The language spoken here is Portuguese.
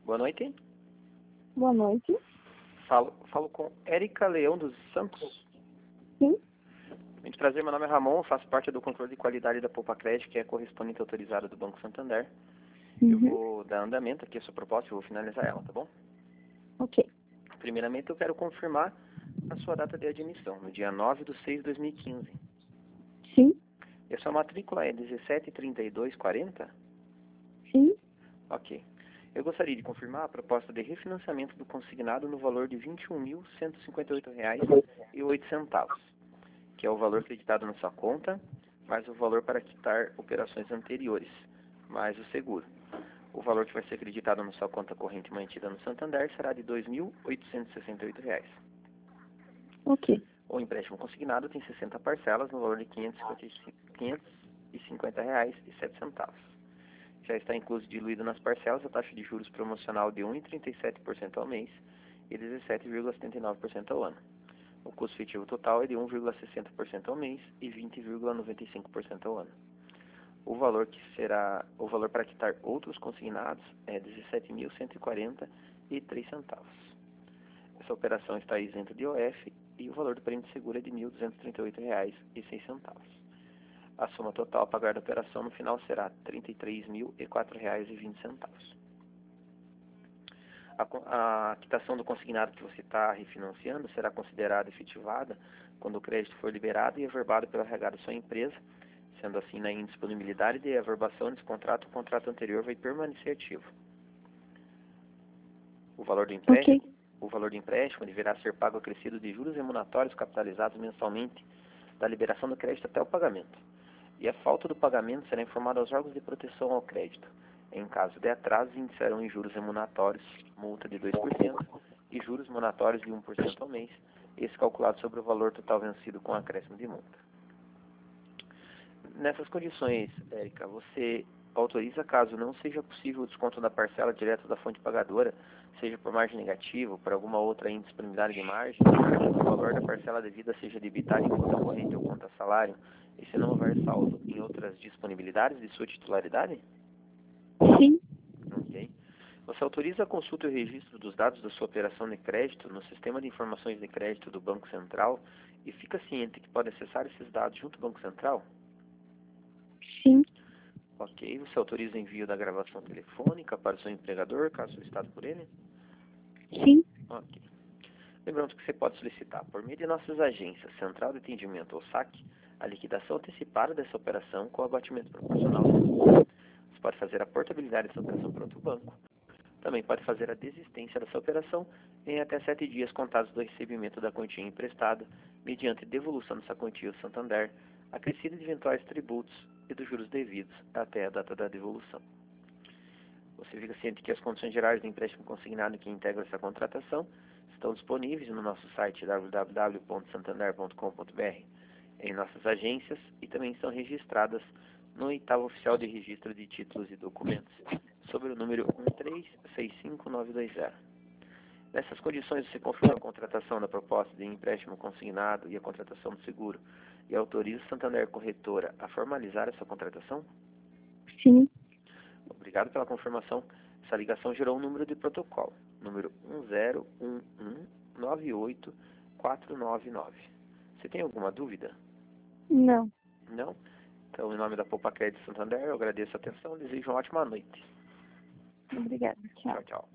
Boa noite. Boa noite. Falo com Érica Leão dos Santos. Sim. Muito prazer, meu nome é Ramon, faço parte do controle de qualidade da Poupa Crédito, que é correspondente autorizado do Banco Santander. Eu vou dar andamento aqui a sua proposta e vou finalizar ela, tá bom? Ok. Primeiramente, eu quero confirmar a sua data de admissão, no dia 9/6/2015. Sim. E a sua matrícula é 173240? Sim. Ok. Eu gostaria de confirmar a proposta de refinanciamento do consignado no valor de R$ 21.158,08, que é o valor acreditado na sua conta, mais o valor para quitar operações anteriores, mais o seguro. O valor que vai ser acreditado na sua conta corrente mantida no Santander será de R$ 2.868. Ok. O empréstimo consignado tem 60 parcelas no valor de R$ 550,07. Já está incluso diluído nas parcelas a taxa de juros promocional de 1,37% ao mês e 17,79% ao ano. O custo efetivo total é de 1,60% ao mês e 20,95% ao ano. O valor para quitar outros consignados é R$ 17.140,03. Essa operação está isenta de IOF e o valor do prêmio de seguro é de R$ 1.238,06. A soma total a pagar da operação no final será R$ 33.004,20. A quitação do consignado que você está refinanciando será considerada efetivada quando o crédito for liberado e averbado pela RH da sua empresa. Sendo assim, na indisponibilidade de averbação desse contrato, o contrato anterior vai permanecer ativo. O valor do empréstimo deverá ser pago acrescido de juros remuneratórios capitalizados mensalmente da liberação do crédito até o pagamento. E a falta do pagamento será informada aos órgãos de proteção ao crédito. Em caso de atraso, iniciarão em juros remuneratórios multa de 2% e juros moratórios de 1% ao mês, esse calculado sobre o valor total vencido com acréscimo de multa. Nessas condições, Érica, você autoriza, caso não seja possível o desconto da parcela direto da fonte pagadora, seja por margem negativa ou por alguma outra indisponibilidade de margem, o valor da parcela devida seja debitado em conta corrente ou conta salário, e se não houver saldo em outras disponibilidades de sua titularidade? Sim. Ok. Você autoriza a consulta e o registro dos dados da sua operação de crédito no Sistema de Informações de Crédito do Banco Central e fica ciente que pode acessar esses dados junto ao Banco Central? Sim. Ok. Você autoriza o envio da gravação telefônica para o seu empregador, caso solicitado por ele? Sim. Ok. Lembrando que você pode solicitar, por meio de nossas agências, Central de Atendimento ou SAC, a liquidação antecipada dessa operação com abatimento proporcional. Você pode fazer a portabilidade dessa operação para outro banco. Também pode fazer a desistência dessa operação em até 7 dias contados do recebimento da quantia emprestada, mediante devolução dessa quantia ao Santander, acrescida de eventuais tributos e dos juros devidos até a data da devolução. Você fica ciente que as condições gerais do empréstimo consignado que integram essa contratação estão disponíveis no nosso site www.santander.com.br, em nossas agências e também estão registradas no Oitavo Oficial de Registro de Títulos e Documentos, sob o número 1365920. Nessas condições, você confirma a contratação da proposta de empréstimo consignado e a contratação do seguro e autoriza o Santander Corretora a formalizar essa contratação? Sim. Obrigado pela confirmação. Essa ligação gerou um número de protocolo, número 1011984999. Você tem alguma dúvida? Não. Não? Então, em nome da Poupa Crédito Santander, eu agradeço a atenção e desejo uma ótima noite. Obrigada. Tchau. Tchau, tchau.